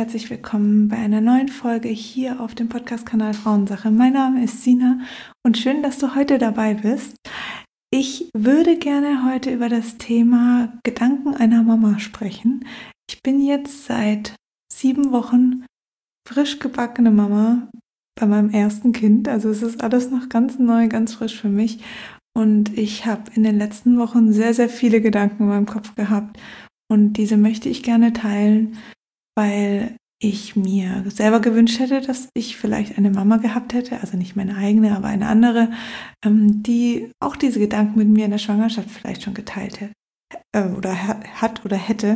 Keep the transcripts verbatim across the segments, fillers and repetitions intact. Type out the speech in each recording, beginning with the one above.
herzlich willkommen bei einer neuen Folge hier auf dem Podcast-Kanal Frauensache. Mein Name ist Sina und schön, dass du heute dabei bist. Ich würde gerne heute über das Thema Gedanken einer Mama sprechen. Ich bin jetzt seit sieben Wochen frisch gebackene Mama bei meinem ersten Kind. Also es ist alles noch ganz neu, ganz frisch für mich. Und ich habe in den letzten Wochen sehr, sehr viele Gedanken in meinem Kopf gehabt. Und diese möchte ich gerne teilen, weil ich mir selber gewünscht hätte, dass ich vielleicht eine Mama gehabt hätte, also nicht meine eigene, aber eine andere, die auch diese Gedanken mit mir in der Schwangerschaft vielleicht schon geteilt hätte, äh, oder hat oder hätte.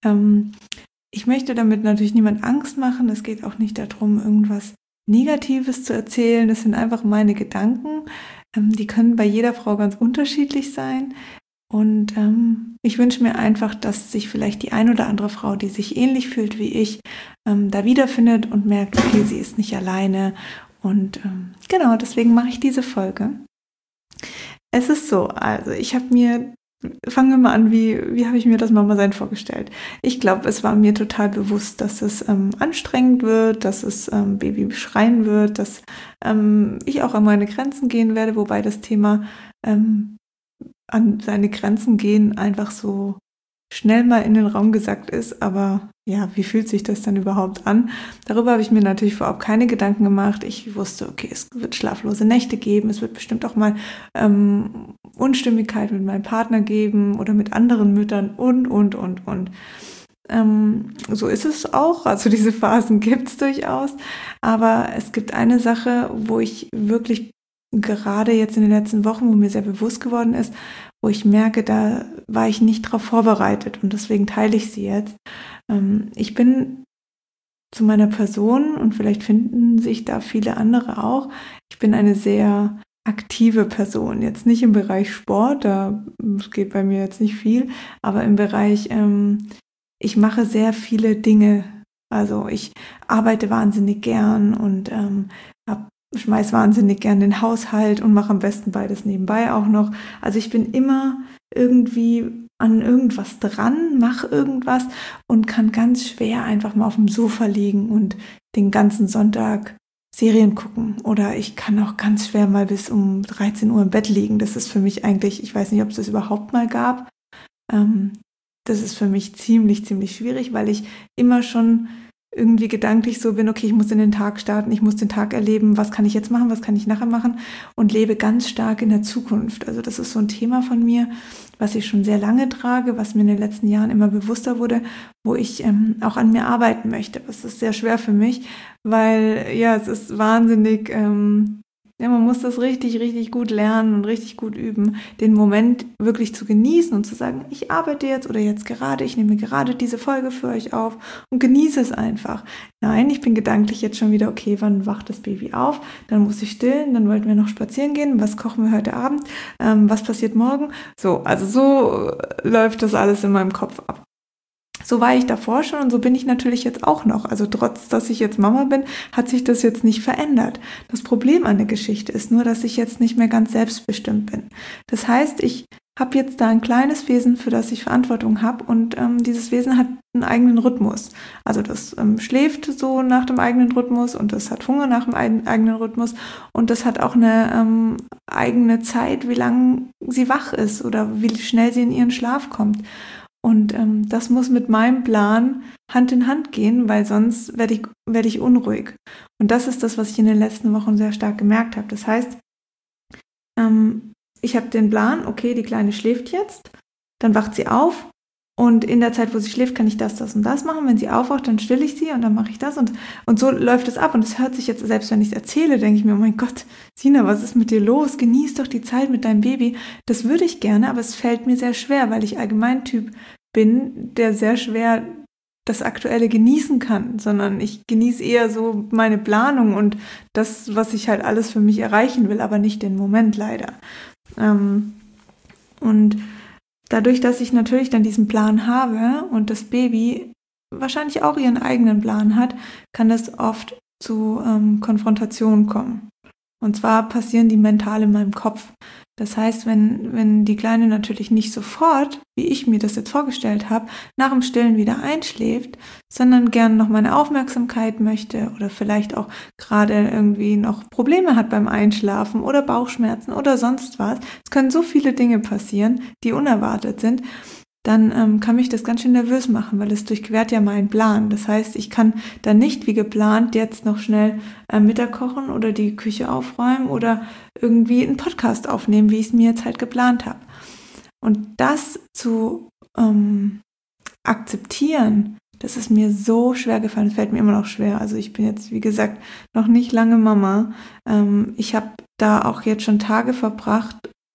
Ich möchte damit natürlich niemand Angst machen. Es geht auch nicht darum, irgendwas Negatives zu erzählen. Das sind einfach meine Gedanken. Die können bei jeder Frau ganz unterschiedlich sein. Und ähm, ich wünsche mir einfach, dass sich vielleicht die ein oder andere Frau, die sich ähnlich fühlt wie ich, ähm, da wiederfindet und merkt, okay, sie ist nicht alleine. Und ähm, genau, deswegen mache ich diese Folge. Es ist so, also ich habe mir, fangen wir mal an, wie, wie habe ich mir das Mama-Sein vorgestellt? Ich glaube, es war mir total bewusst, dass es ähm, anstrengend wird, dass es ähm, Baby schreien wird, dass ähm, ich auch an meine Grenzen gehen werde, wobei das Thema ähm, an seine Grenzen gehen einfach so schnell mal in den Raum gesagt ist, aber ja, wie fühlt sich das dann überhaupt an? Darüber habe ich mir natürlich vorab keine Gedanken gemacht. Ich wusste, okay, es wird schlaflose Nächte geben, es wird bestimmt auch mal ähm, Unstimmigkeit mit meinem Partner geben oder mit anderen Müttern und, und, und, und. Ähm, so ist es auch, also diese Phasen gibt es durchaus, aber es gibt eine Sache, wo ich wirklich gerade jetzt in den letzten Wochen, wo mir sehr bewusst geworden ist, wo ich merke, da war ich nicht drauf vorbereitet und deswegen teile ich sie jetzt. Ähm, ich bin zu meiner Person und vielleicht finden sich da viele andere auch. Ich bin eine sehr aktive Person, jetzt nicht im Bereich Sport, da geht bei mir jetzt nicht viel, aber im Bereich, ähm, ich mache sehr viele Dinge. Also ich arbeite wahnsinnig gern und ähm, habe schmeiß wahnsinnig gern den Haushalt und mache am besten beides nebenbei auch noch. Also ich bin immer irgendwie an irgendwas dran, mache irgendwas und kann ganz schwer einfach mal auf dem Sofa liegen und den ganzen Sonntag Serien gucken. Oder ich kann auch ganz schwer mal bis um dreizehn Uhr im Bett liegen. Das ist für mich eigentlich, ich weiß nicht, ob es das überhaupt mal gab. Ähm, das ist für mich ziemlich, ziemlich schwierig, weil ich immer schon irgendwie gedanklich so bin, okay, ich muss in den Tag starten, ich muss den Tag erleben, was kann ich jetzt machen, was kann ich nachher machen und lebe ganz stark in der Zukunft. Also das ist so ein Thema von mir, was ich schon sehr lange trage, was mir in den letzten Jahren immer bewusster wurde, wo ich ähm, auch an mir arbeiten möchte. Das ist sehr schwer für mich, weil ja, es ist wahnsinnig, ähm, ja, man muss das richtig, richtig gut lernen und richtig gut üben, den Moment wirklich zu genießen und zu sagen, ich arbeite jetzt oder jetzt gerade, ich nehme gerade diese Folge für euch auf und genieße es einfach. Nein, ich bin gedanklich jetzt schon wieder, okay, wann wacht das Baby auf? Dann muss ich stillen, dann wollten wir noch spazieren gehen, was kochen wir heute Abend, ähm, was passiert morgen? So, also so läuft das alles in meinem Kopf ab. So war ich davor schon und so bin ich natürlich jetzt auch noch. Also trotz, dass ich jetzt Mama bin, hat sich das jetzt nicht verändert. Das Problem an der Geschichte ist nur, dass ich jetzt nicht mehr ganz selbstbestimmt bin. Das heißt, ich habe jetzt da ein kleines Wesen, für das ich Verantwortung habe und ähm, dieses Wesen hat einen eigenen Rhythmus. Also das ähm, schläft so nach dem eigenen Rhythmus und das hat Hunger nach dem eigenen Rhythmus und das hat auch eine ähm, eigene Zeit, wie lange sie wach ist oder wie schnell sie in ihren Schlaf kommt. Und ähm, das muss mit meinem Plan Hand in Hand gehen, weil sonst werde ich, werde ich unruhig. Und das ist das, was ich in den letzten Wochen sehr stark gemerkt habe. Das heißt, ähm, ich habe den Plan, okay, die Kleine schläft jetzt, dann wacht sie auf und in der Zeit, wo sie schläft, kann ich das, das und das machen. Wenn sie aufwacht, dann stille ich sie und dann mache ich das und, und so läuft es ab. Und es hört sich jetzt, selbst wenn ich es erzähle, denke ich mir, oh mein Gott, Sina, was ist mit dir los? Genieß doch die Zeit mit deinem Baby. Das würde ich gerne, aber es fällt mir sehr schwer, weil ich allgemein Typ bin, der sehr schwer das Aktuelle genießen kann, sondern ich genieße eher so meine Planung und das, was ich halt alles für mich erreichen will, aber nicht den Moment leider. Ähm, und dadurch, dass ich natürlich dann diesen Plan habe und das Baby wahrscheinlich auch ihren eigenen Plan hat, kann es oft zu ähm, Konfrontationen kommen. Und zwar passieren die mental in meinem Kopf. Das heißt, wenn, wenn die Kleine natürlich nicht sofort, wie ich mir das jetzt vorgestellt habe, nach dem Stillen wieder einschläft, sondern gerne noch meine Aufmerksamkeit möchte oder vielleicht auch gerade irgendwie noch Probleme hat beim Einschlafen oder Bauchschmerzen oder sonst was, es können so viele Dinge passieren, die unerwartet sind, dann ähm, kann mich das ganz schön nervös machen, weil es durchquert ja meinen Plan. Das heißt, ich kann dann nicht wie geplant jetzt noch schnell äh, Mittag kochen oder die Küche aufräumen oder irgendwie einen Podcast aufnehmen, wie ich es mir jetzt halt geplant habe. Und das zu ähm, akzeptieren, das ist mir so schwer gefallen. Es fällt mir immer noch schwer. Also ich bin jetzt, wie gesagt, noch nicht lange Mama. Ähm, ich habe da auch jetzt schon Tage verbracht,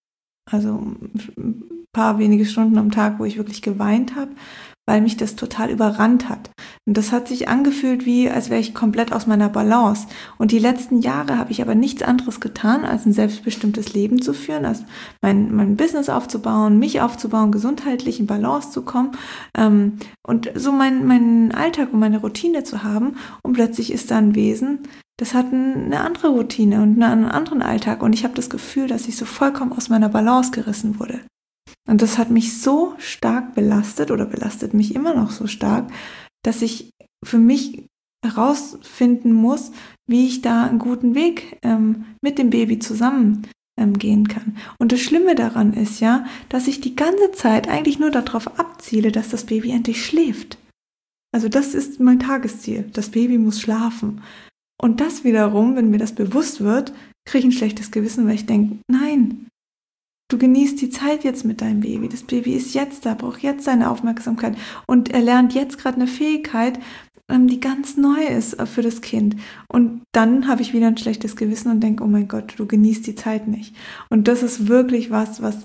also ein paar wenige Stunden am Tag, wo ich wirklich geweint habe, weil mich das total überrannt hat. Und das hat sich angefühlt wie, als wäre ich komplett aus meiner Balance. Und die letzten Jahre habe ich aber nichts anderes getan, als ein selbstbestimmtes Leben zu führen, als mein, mein Business aufzubauen, mich aufzubauen, gesundheitlich in Balance zu kommen ähm, und so meinen mein Alltag und meine Routine zu haben. Und plötzlich ist da ein Wesen, das hat eine andere Routine und einen anderen Alltag. Und ich habe das Gefühl, dass ich so vollkommen aus meiner Balance gerissen wurde. Und das hat mich so stark belastet oder belastet mich immer noch so stark, dass ich für mich herausfinden muss, wie ich da einen guten Weg ähm, mit dem Baby zusammen ähm, gehen kann. Und das Schlimme daran ist ja, dass ich die ganze Zeit eigentlich nur darauf abziele, dass das Baby endlich schläft. Also das ist mein Tagesziel. Das Baby muss schlafen. Und das wiederum, wenn mir das bewusst wird, kriege ich ein schlechtes Gewissen, weil ich denke, nein, du genießt die Zeit jetzt mit deinem Baby. Das Baby ist jetzt da, braucht jetzt seine Aufmerksamkeit. Und er lernt jetzt gerade eine Fähigkeit, die ganz neu ist für das Kind. Und dann habe ich wieder ein schlechtes Gewissen und denke, oh mein Gott, du genießt die Zeit nicht. Und das ist wirklich was, was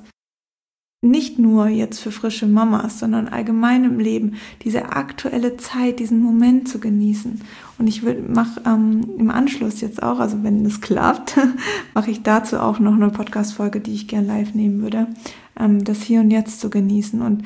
nicht nur jetzt für frische Mamas, sondern allgemein im Leben, diese aktuelle Zeit, diesen Moment zu genießen. Und ich mache ähm, im Anschluss jetzt auch, also wenn es klappt, mache ich dazu auch noch eine Podcast-Folge, die ich gern live nehmen würde, ähm, das Hier und Jetzt zu genießen. Und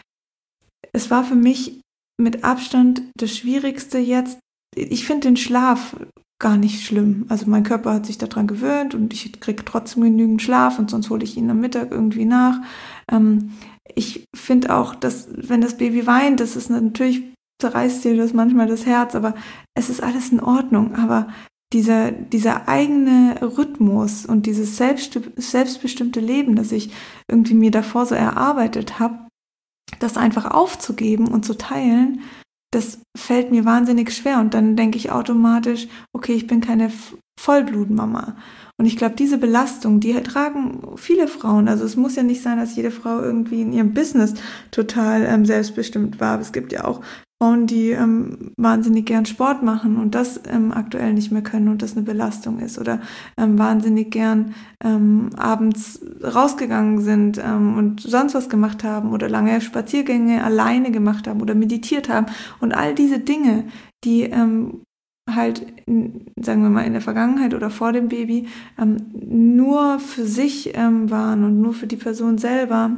es war für mich mit Abstand das Schwierigste jetzt. Ich finde den Schlaf gar nicht schlimm. Also mein Körper hat sich daran gewöhnt und ich kriege trotzdem genügend Schlaf und sonst hole ich ihn am Mittag irgendwie nach. Ähm, ich finde auch, dass wenn das Baby weint, das ist natürlich, zerreißt dir das manchmal das Herz, aber es ist alles in Ordnung. Aber dieser, dieser eigene Rhythmus und dieses selbst, selbstbestimmte Leben, das ich irgendwie mir davor so erarbeitet habe, das einfach aufzugeben und zu teilen, das fällt mir wahnsinnig schwer. Und dann denke ich automatisch, okay, ich bin keine Vollblutmama. Und ich glaube, diese Belastung, die tragen viele Frauen. Also es muss ja nicht sein, dass jede Frau irgendwie in ihrem Business total ähm, selbstbestimmt war. Aber es gibt ja auch Frauen, die ähm, wahnsinnig gern Sport machen und das ähm, aktuell nicht mehr können und das eine Belastung ist. Oder ähm, wahnsinnig gern ähm, abends rausgegangen sind ähm, und sonst was gemacht haben oder lange Spaziergänge alleine gemacht haben oder meditiert haben. Und all diese Dinge, die ähm, halt, in, sagen wir mal, in der Vergangenheit oder vor dem Baby ähm, nur für sich ähm, waren und nur für die Person selber,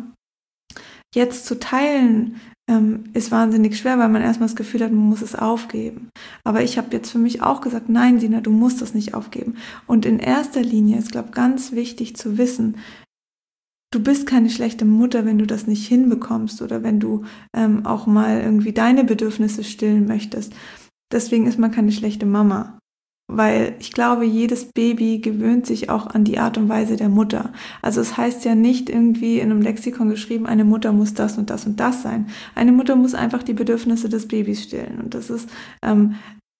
jetzt zu teilen, ähm, ist wahnsinnig schwer, weil man erstmal das Gefühl hat, man muss es aufgeben. Aber ich habe jetzt für mich auch gesagt, nein, Sina, du musst das nicht aufgeben. Und in erster Linie ist, glaube ich, ganz wichtig zu wissen, du bist keine schlechte Mutter, wenn du das nicht hinbekommst oder wenn du ähm, auch mal irgendwie deine Bedürfnisse stillen möchtest. Deswegen ist man keine schlechte Mama, weil ich glaube, jedes Baby gewöhnt sich auch an die Art und Weise der Mutter. Also es heißt ja nicht irgendwie in einem Lexikon geschrieben, eine Mutter muss das und das und das sein. Eine Mutter muss einfach die Bedürfnisse des Babys stillen und das ist ähm,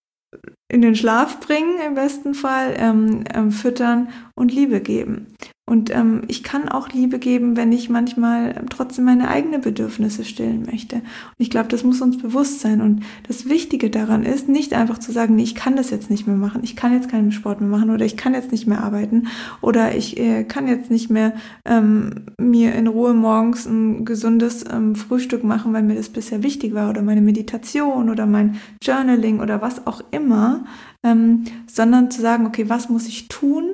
in den Schlaf bringen im besten Fall, ähm, ähm, füttern und Liebe geben. Und ähm, ich kann auch Liebe geben, wenn ich manchmal ähm, trotzdem meine eigenen Bedürfnisse stillen möchte. Und ich glaube, das muss uns bewusst sein. Und das Wichtige daran ist, nicht einfach zu sagen, nee, ich kann das jetzt nicht mehr machen, ich kann jetzt keinen Sport mehr machen oder ich kann jetzt nicht mehr arbeiten oder ich äh, kann jetzt nicht mehr ähm, mir in Ruhe morgens ein gesundes ähm, Frühstück machen, weil mir das bisher wichtig war oder meine Meditation oder mein Journaling oder was auch immer, ähm, sondern zu sagen, okay, was muss ich tun,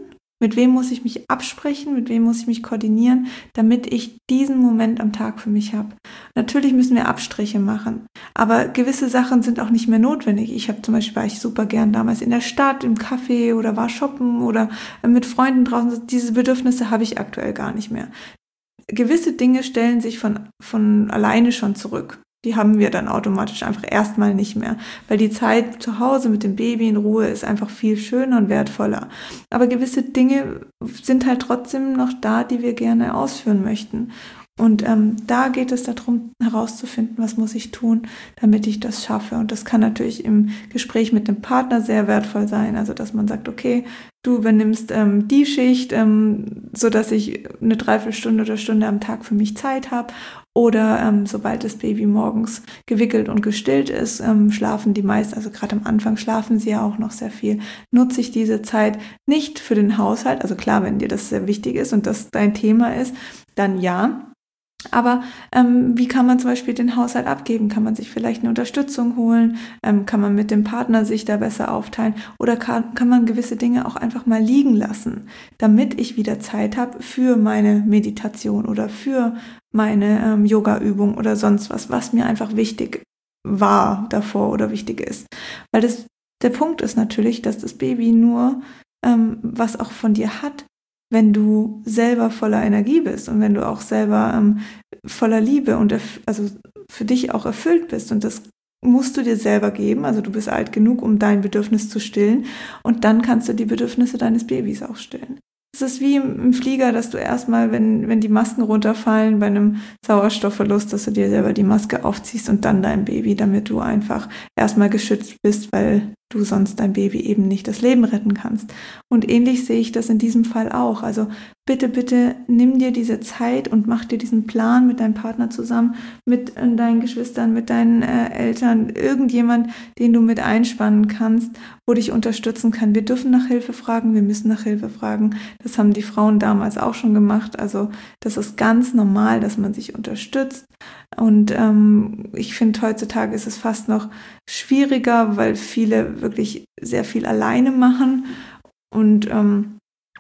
Mit wem muss ich mich absprechen, mit wem muss ich mich koordinieren, damit ich diesen Moment am Tag für mich habe. Natürlich müssen wir Abstriche machen, aber gewisse Sachen sind auch nicht mehr notwendig. Ich habe zum Beispiel, war ich super gern damals in der Stadt, im Café oder war shoppen oder mit Freunden draußen. Diese Bedürfnisse habe ich aktuell gar nicht mehr. Gewisse Dinge stellen sich von, von alleine schon zurück. Die haben wir dann automatisch einfach erstmal nicht mehr, weil die Zeit zu Hause mit dem Baby in Ruhe ist einfach viel schöner und wertvoller. Aber gewisse Dinge sind halt trotzdem noch da, die wir gerne ausführen möchten. Und ähm, da geht es darum, herauszufinden, was muss ich tun, damit ich das schaffe. Und das kann natürlich im Gespräch mit dem Partner sehr wertvoll sein. Also, dass man sagt, okay, du übernimmst ähm, die Schicht, ähm, so dass ich eine Dreiviertelstunde oder Stunde am Tag für mich Zeit habe. Oder ähm, sobald das Baby morgens gewickelt und gestillt ist, ähm, schlafen die meisten, also gerade am Anfang schlafen sie ja auch noch sehr viel, nutze ich diese Zeit nicht für den Haushalt. Also klar, wenn dir das sehr wichtig ist und das dein Thema ist, dann ja. Aber ähm, wie kann man zum Beispiel den Haushalt abgeben? Kann man sich vielleicht eine Unterstützung holen? Ähm, kann man mit dem Partner sich da besser aufteilen? Oder kann, kann man gewisse Dinge auch einfach mal liegen lassen, damit ich wieder Zeit habe für meine Meditation oder für meine ähm, Yoga-Übung oder sonst was, was mir einfach wichtig war davor oder wichtig ist. Weil das, der Punkt ist natürlich, dass das Baby nur ähm, was auch von dir hat, wenn du selber voller Energie bist und wenn du auch selber ähm, voller Liebe und erf- also für dich auch erfüllt bist. Und das musst du dir selber geben. Also du bist alt genug, um dein Bedürfnis zu stillen. Und dann kannst du die Bedürfnisse deines Babys auch stillen. Es ist wie im, im Flieger, dass du erstmal, wenn, wenn die Masken runterfallen bei einem Sauerstoffverlust, dass du dir selber die Maske aufziehst und dann dein Baby, damit du einfach erstmal geschützt bist, weil du sonst dein Baby eben nicht das Leben retten kannst. Und ähnlich sehe ich das in diesem Fall auch. Also bitte, bitte nimm dir diese Zeit und mach dir diesen Plan mit deinem Partner zusammen, mit äh, deinen Geschwistern, mit deinen äh, Eltern, irgendjemand, den du mit einspannen kannst, wo dich unterstützen kann. Wir dürfen nach Hilfe fragen, wir müssen nach Hilfe fragen. Das haben die Frauen damals auch schon gemacht. Also das ist ganz normal, dass man sich unterstützt. Und ähm, ich finde, heutzutage ist es fast noch schwieriger, weil viele wirklich sehr viel alleine machen. Und ähm,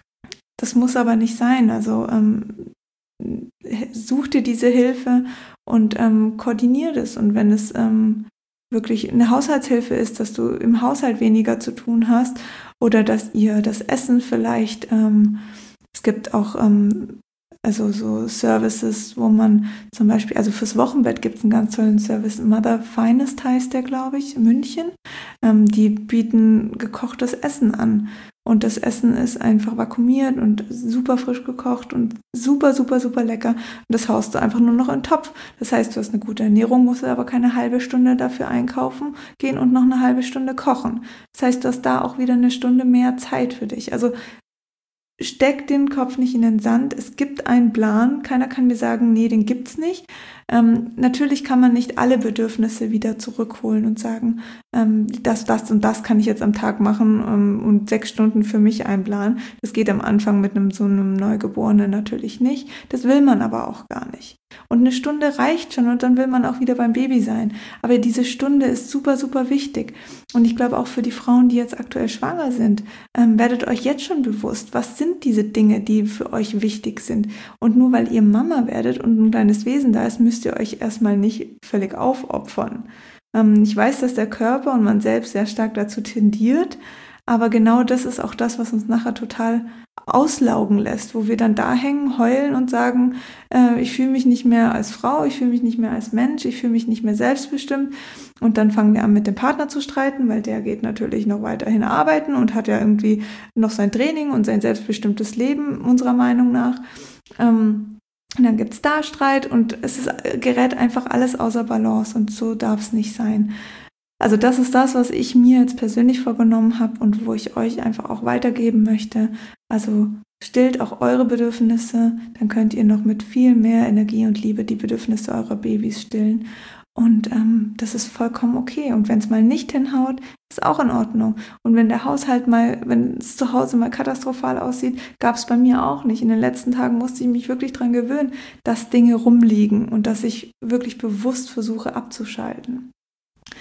das muss aber nicht sein. Also ähm, such dir diese Hilfe und ähm, koordinier das. Und wenn es ähm, wirklich eine Haushaltshilfe ist, dass du im Haushalt weniger zu tun hast oder dass ihr das Essen vielleicht, ähm, es gibt auch ähm, also so Services, wo man zum Beispiel, also fürs Wochenbett gibt es einen ganz tollen Service, Mother Finest heißt der, glaube ich, in München. Ähm, die bieten gekochtes Essen an. Und das Essen ist einfach vakuumiert und super frisch gekocht und super, super, super lecker. Und das haust du einfach nur noch in den Topf. Das heißt, du hast eine gute Ernährung, musst aber keine halbe Stunde dafür einkaufen gehen und noch eine halbe Stunde kochen. Das heißt, du hast da auch wieder eine Stunde mehr Zeit für dich. Also steck den Kopf nicht in den Sand. Es gibt einen Plan. Keiner kann mir sagen, nee, den gibt's nicht. Ähm, natürlich kann man nicht alle Bedürfnisse wieder zurückholen und sagen, ähm, das, das und das kann ich jetzt am Tag machen ähm, und sechs Stunden für mich einplanen. Das geht am Anfang mit einem so einem Neugeborenen natürlich nicht. Das will man aber auch gar nicht. Und eine Stunde reicht schon und dann will man auch wieder beim Baby sein. Aber diese Stunde ist super, super wichtig. Und ich glaube auch für die Frauen, die jetzt aktuell schwanger sind, ähm, werdet euch jetzt schon bewusst, was sind diese Dinge, die für euch wichtig sind. Und nur weil ihr Mama werdet und ein kleines Wesen da ist, müsst ihr euch erstmal nicht völlig aufopfern. Ähm, ich weiß, dass der Körper und man selbst sehr stark dazu tendiert, aber genau das ist auch das, was uns nachher total auslaugen lässt, wo wir dann da hängen, heulen und sagen, äh, ich fühle mich nicht mehr als Frau, ich fühle mich nicht mehr als Mensch, ich fühle mich nicht mehr selbstbestimmt. Und dann fangen wir an, mit dem Partner zu streiten, weil der geht natürlich noch weiterhin arbeiten und hat ja irgendwie noch sein Training und sein selbstbestimmtes Leben, unserer Meinung nach. Ähm, und dann gibt's da Streit und es ist, gerät einfach alles außer Balance und so darf es nicht sein. Also das ist das, was ich mir jetzt persönlich vorgenommen habe und wo ich euch einfach auch weitergeben möchte. Also stillt auch eure Bedürfnisse, dann könnt ihr noch mit viel mehr Energie und Liebe die Bedürfnisse eurer Babys stillen. Und ähm, das ist vollkommen okay. Und wenn es mal nicht hinhaut, ist auch in Ordnung. Und wenn der Haushalt mal, wenn es zu Hause mal katastrophal aussieht, gab es bei mir auch nicht. In den letzten Tagen musste ich mich wirklich dran gewöhnen, dass Dinge rumliegen und dass ich wirklich bewusst versuche abzuschalten.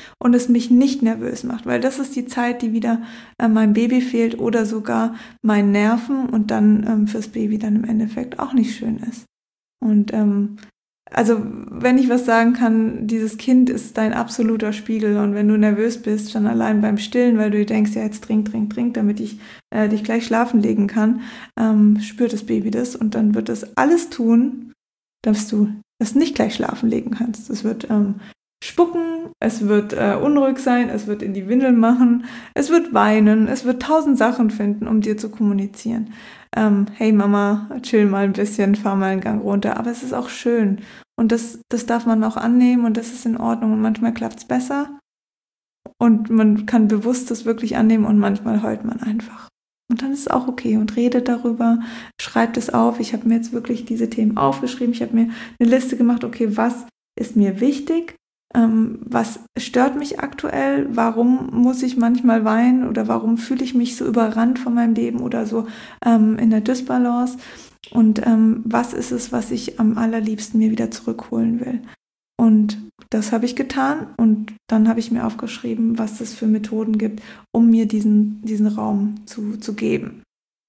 und es mich nicht nervös macht, weil das ist die Zeit, die wieder äh, meinem Baby fehlt oder sogar meinen Nerven und dann ähm, fürs Baby dann im Endeffekt auch nicht schön ist. Und ähm, also wenn ich was sagen kann, dieses Kind ist dein absoluter Spiegel und wenn du nervös bist, schon allein beim Stillen, weil du denkst, ja jetzt trink, trink, trink, damit ich äh, dich gleich schlafen legen kann, ähm, spürt das Baby das und dann wird es alles tun, dass du es nicht gleich schlafen legen kannst. Es wird ähm, spucken, es wird äh, unruhig sein, es wird in die Windel machen, es wird weinen, es wird tausend Sachen finden, um dir zu kommunizieren. Ähm, hey Mama, chill mal ein bisschen, fahr mal einen Gang runter, aber es ist auch schön und das, das darf man auch annehmen und das ist in Ordnung und manchmal klappt es besser und man kann bewusst das wirklich annehmen und manchmal heult man einfach. Und dann ist es auch okay und redet darüber, schreibt es auf. Ich habe mir jetzt wirklich diese Themen aufgeschrieben, ich habe mir eine Liste gemacht, okay, was ist mir wichtig? Ähm, was stört mich aktuell? Warum muss ich manchmal weinen oder warum fühle ich mich so überrannt von meinem Leben oder so ähm, in der Dysbalance? Und ähm, was ist es, was ich am allerliebsten mir wieder zurückholen will? Und das habe ich getan und dann habe ich mir aufgeschrieben, was es für Methoden gibt, um mir diesen, diesen Raum zu, zu geben.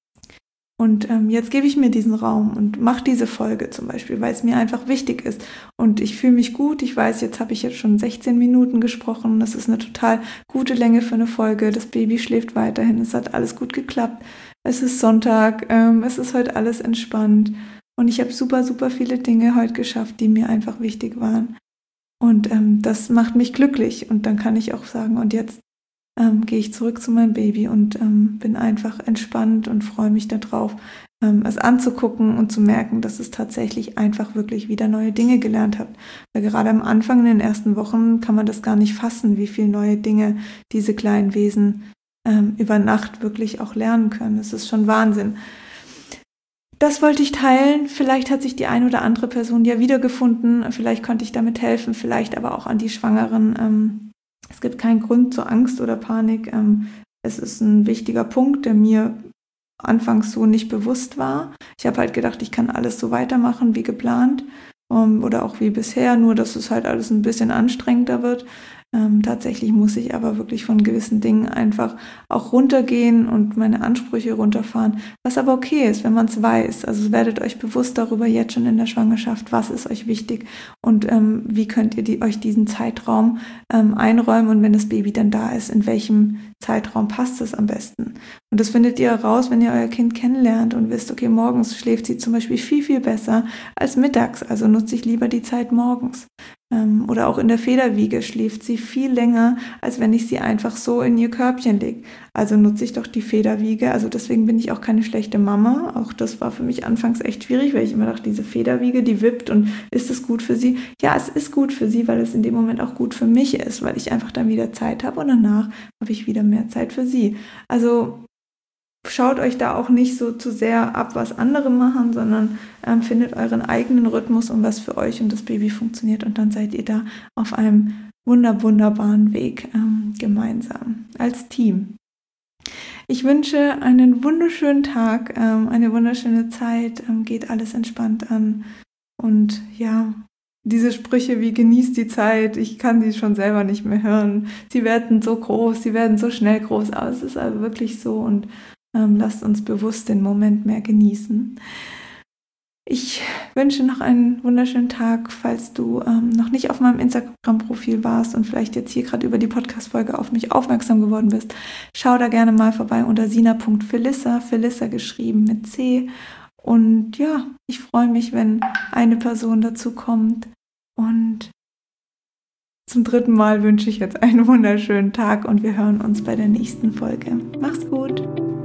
Und ähm, jetzt gebe ich mir diesen Raum und mache diese Folge zum Beispiel, weil es mir einfach wichtig ist. Und ich fühle mich gut. Ich weiß, jetzt habe ich jetzt schon sechzehn Minuten gesprochen. Das ist eine total gute Länge für eine Folge. Das Baby schläft weiterhin. Es hat alles gut geklappt. Es ist Sonntag. Ähm, es ist heute alles entspannt. Und ich habe super, super viele Dinge heute geschafft, die mir einfach wichtig waren. Und ähm, das macht mich glücklich. Und dann kann ich auch sagen, und jetzt Ähm, gehe ich zurück zu meinem Baby und ähm, bin einfach entspannt und freue mich darauf, ähm, es anzugucken und zu merken, dass es tatsächlich einfach wirklich wieder neue Dinge gelernt hat. Weil gerade am Anfang in den ersten Wochen kann man das gar nicht fassen, wie viele neue Dinge diese kleinen Wesen ähm, über Nacht wirklich auch lernen können. Das ist schon Wahnsinn. Das wollte ich teilen. Vielleicht hat sich die ein oder andere Person ja wiedergefunden. Vielleicht konnte ich damit helfen, vielleicht aber auch an die Schwangeren. Ähm, Es gibt keinen Grund zur Angst oder Panik. Es ist ein wichtiger Punkt, der mir anfangs so nicht bewusst war. Ich habe halt gedacht, ich kann alles so weitermachen wie geplant oder auch wie bisher, nur dass es halt alles ein bisschen anstrengender wird. Ähm, tatsächlich muss ich aber wirklich von gewissen Dingen einfach auch runtergehen und meine Ansprüche runterfahren, was aber okay ist, wenn man es weiß. Also werdet euch bewusst darüber jetzt schon in der Schwangerschaft, was ist euch wichtig und ähm, wie könnt ihr die, euch diesen Zeitraum ähm, einräumen und wenn das Baby dann da ist, in welchem Zeitraum passt es am besten. Und das findet ihr heraus, wenn ihr euer Kind kennenlernt und wisst, okay, morgens schläft sie zum Beispiel viel, viel besser als mittags, also nutze ich lieber die Zeit morgens. Oder auch in der Federwiege schläft sie viel länger, als wenn ich sie einfach so in ihr Körbchen lege. Also nutze ich doch die Federwiege. Also deswegen bin ich auch keine schlechte Mama. Auch das war für mich anfangs echt schwierig, weil ich immer dachte, diese Federwiege, die wippt und ist es gut für sie? Ja, es ist gut für sie, weil es in dem Moment auch gut für mich ist, weil ich einfach dann wieder Zeit habe und danach habe ich wieder mehr Zeit für sie. Also schaut euch da auch nicht so zu sehr ab, was andere machen, sondern ähm, findet euren eigenen Rhythmus und was für euch und das Baby funktioniert und dann seid ihr da auf einem wunder, wunderbaren Weg ähm, gemeinsam als Team. Ich wünsche einen wunderschönen Tag, ähm, eine wunderschöne Zeit, ähm, geht alles entspannt an und ja, diese Sprüche wie genießt die Zeit, ich kann die schon selber nicht mehr hören, sie werden so groß, sie werden so schnell groß, aber es ist also wirklich so und Ähm, lasst uns bewusst den Moment mehr genießen. Ich wünsche noch einen wunderschönen Tag, falls du ähm, noch nicht auf meinem Instagram-Profil warst und vielleicht jetzt hier gerade über die Podcast-Folge auf mich aufmerksam geworden bist. Schau da gerne mal vorbei unter sina punkt felissa, Felissa geschrieben mit C. Und ja, ich freue mich, wenn eine Person dazu kommt. Und zum dritten Mal wünsche ich jetzt einen wunderschönen Tag und wir hören uns bei der nächsten Folge. Mach's gut!